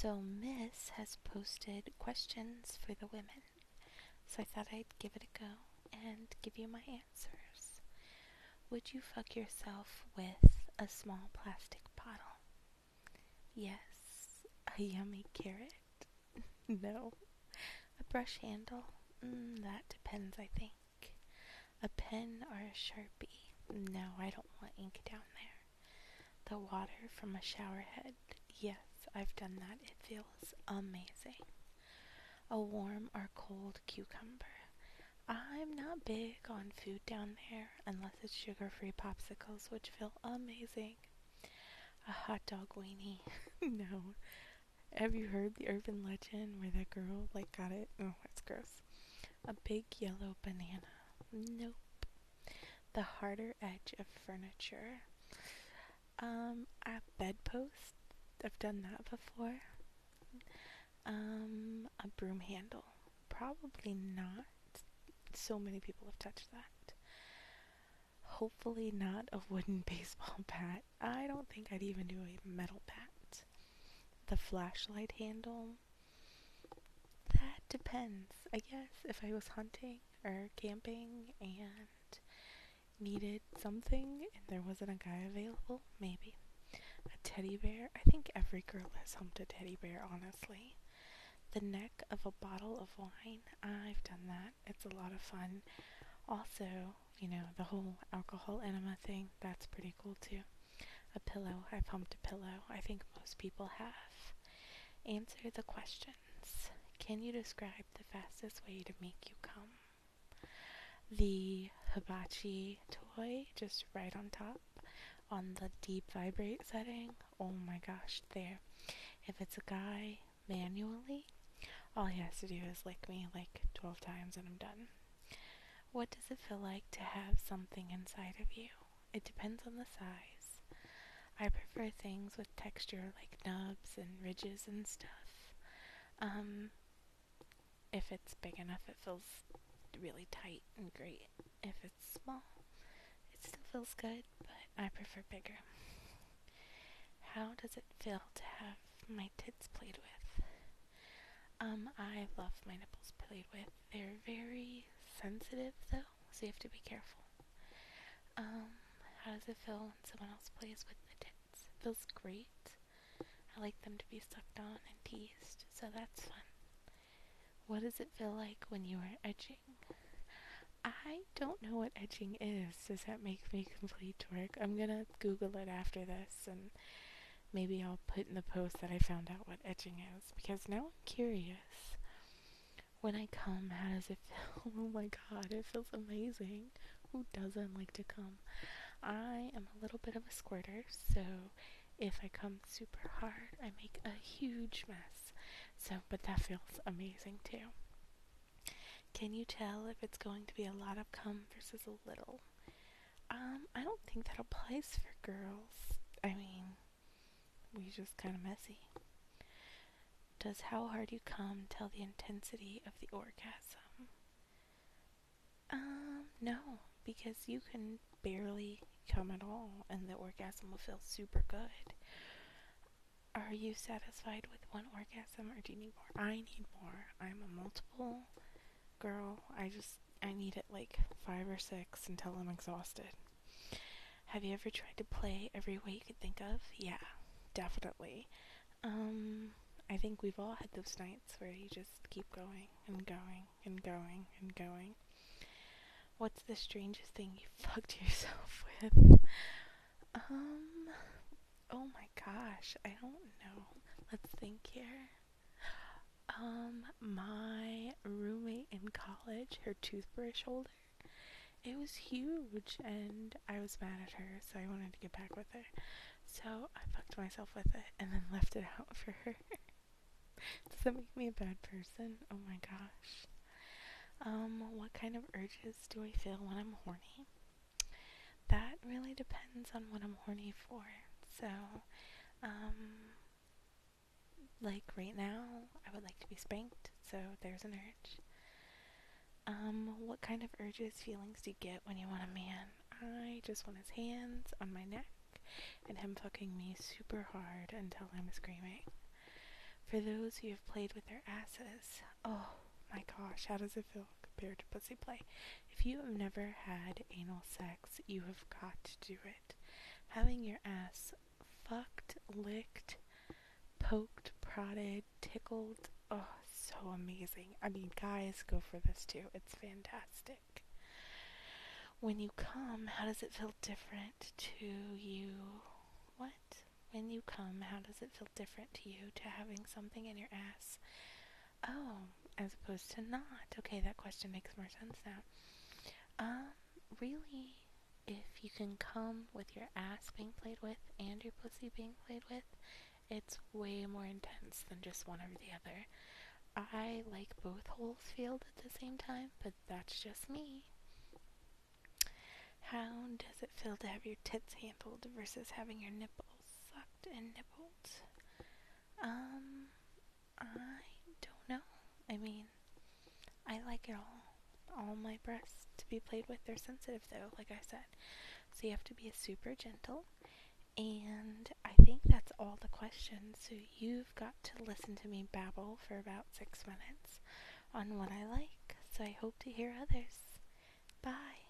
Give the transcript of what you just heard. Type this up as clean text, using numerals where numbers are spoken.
So Miss has posted questions for the women. So I thought I'd give it a go and give you my answers. Would you fuck yourself with a small plastic bottle? Yes. A yummy carrot? No. A brush handle? That depends, I think. A pen or a Sharpie? No, I don't want ink down there. The water from a shower head? Yes, I've done that. It feels amazing. A warm or cold cucumber? I'm not big on food down there unless it's sugar-free popsicles, which feel amazing. A hot dog weenie? No. Have you heard the urban legend where that girl got it? Oh, it's gross. A big yellow banana? Nope. The harder edge of furniture? A bedpost? I've done that before. A broom handle? Probably not. So many people have touched that. Hopefully not a wooden baseball bat. I don't think I'd even do a metal bat. The flashlight handle? That depends. I guess if I was hunting or camping and needed something and there wasn't a guy available, maybe. A teddy bear? I think every girl has humped a teddy bear, honestly. The neck of a bottle of wine? I've done that. It's a lot of fun. Also, the whole alcohol enema thing, that's pretty cool too. A pillow? I've humped a pillow. I think most people have. Answer the questions. Can you describe the fastest way to make you come? The hibachi toy, just right on top, on the deep vibrate setting. Oh my gosh, there. If it's a guy, manually, all he has to do is lick me 12 times and I'm done. What does it feel like to have something inside of you? It depends on the size. I prefer things with texture like nubs and ridges and stuff. If it's big enough, it feels really tight and great. If it's small, it still feels good, but I prefer bigger. How does it feel to have my tits played with? I love my nipples played with. They're very sensitive though, so you have to be careful. How does it feel when someone else plays with the tits? It feels great. I like them to be sucked on and teased, so that's fun. What does it feel like when you are edging? I don't know what edging is. Does that make me complete dork? I'm gonna Google it after this and maybe I'll put in the post that I found out what edging is because now I'm curious. When I come, how does it feel? Oh my god, it feels amazing. Who doesn't like to come? I am a little bit of a squirter, so if I come super hard, I make a huge mess. But that feels amazing too. Can you tell if it's going to be a lot of cum versus a little? I don't think that applies for girls. I mean, we just kind of messy. Does how hard you come tell the intensity of the orgasm? No, because you can barely come at all and the orgasm will feel super good. Are you satisfied with one orgasm or do you need more? I need more. I'm a multiple girl. I need it 5 or 6 until I'm exhausted. Have you ever tried to play every way you could think of? Yeah, definitely. I think we've all had those nights where you just keep going and going and going and going. What's the strangest thing you fucked yourself with? Oh my gosh, I don't know. Let's think here. My roommate in college, her toothbrush holder, it was huge and I was mad at her, so I wanted to get back with her. So I fucked myself with it and then left it out for her. Does that make me a bad person? Oh my gosh. What kind of urges do I feel when I'm horny? That really depends on what I'm horny for. So, right now, I would like to be spanked, so there's an urge. What kind of urges, feelings do you get when you want a man? I just want his hands on my neck and him fucking me super hard until I'm screaming. For those who have played with their asses, oh my gosh, how does it feel compared to pussy play? If you have never had anal sex, you have got to do it. Having your ass fucked, licked, poked, prodded, tickled, oh, so amazing. I mean, guys, go for this too. It's fantastic. When you come, how does it feel different to you? What? When you come, how does it feel different to you to having something in your ass? Oh, as opposed to not. Okay, that question makes more sense now. Really, if you can come with your ass being played with and your pussy being played with, it's way more intense than just one or the other. I like both holes filled at the same time, but that's just me. How does it feel to have your tits handled versus having your nipples sucked and nibbled? I don't know. I mean, I like it all. All my breasts to be played with. They're sensitive though, like I said. So you have to be super gentle. And I think that's all the questions. So you've got to listen to me babble for about 6 minutes on what I like. So I hope to hear others. Bye.